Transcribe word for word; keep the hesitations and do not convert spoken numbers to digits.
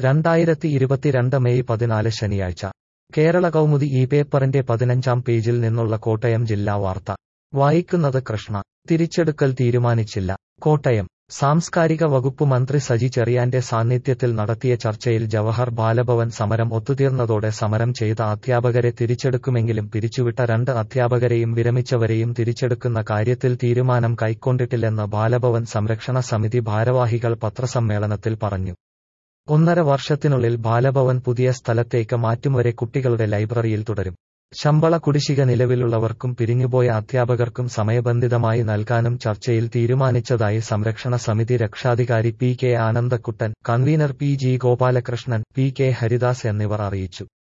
രണ്ടായിരത്തി ഇരുപത്തിരണ്ട് മെയ് പതിനാല് ശനിയാഴ്ച കേരള കൗമുദി ഈ പേപ്പറിന്റെ പതിനഞ്ചാം പേജിൽ നിന്നുള്ള കോട്ടയം ജില്ലാ വാർത്ത വായിക്കുന്നത് കൃഷ്ണ. തിരിച്ചെടുക്കൽ തീരുമാനിച്ചില്ല. കോട്ടയം. സാംസ്കാരിക വകുപ്പ് മന്ത്രി സജി ചെറിയാന്റെ സാന്നിധ്യത്തിൽ നടത്തിയ ചർച്ചയിൽ ജവഹർ ബാലഭവൻ സമരം ഒത്തുതീർന്നതോടെ സമരം ചെയ്ത അധ്യാപകരെ തിരിച്ചെടുക്കുമെങ്കിലും പിരിച്ചുവിട്ട രണ്ട് അധ്യാപകരെയും വിരമിച്ചവരെയും തിരിച്ചെടുക്കുന്ന കാര്യത്തിൽ തീരുമാനം കൈക്കൊണ്ടിട്ടില്ലെന്ന് ബാലഭവൻ സംരക്ഷണ സമിതി ഭാരവാഹികൾ പത്രസമ്മേളനത്തിൽ പറഞ്ഞു. ഒന്നര വർഷത്തിനുള്ളിൽ ബാലഭവൻ പുതിയ സ്ഥലത്തേക്ക് മാറ്റും വരെ കുട്ടികളുടെ ലൈബ്രറിയിൽ തുടരും. ശമ്പള കുടിശ്ശിക നിലവിലുള്ളവർക്കും പിരിഞ്ഞുപോയ അധ്യാപകർക്കും സമയബന്ധിതമായി നൽകാനും ചർച്ചയിൽ തീരുമാനിച്ചതായി സംരക്ഷണ സമിതി രക്ഷാധികാരി P K Anandakuttan, convener P G Gopalakrishnan, P K Haridas എന്നിവർ അറിയിച്ചു.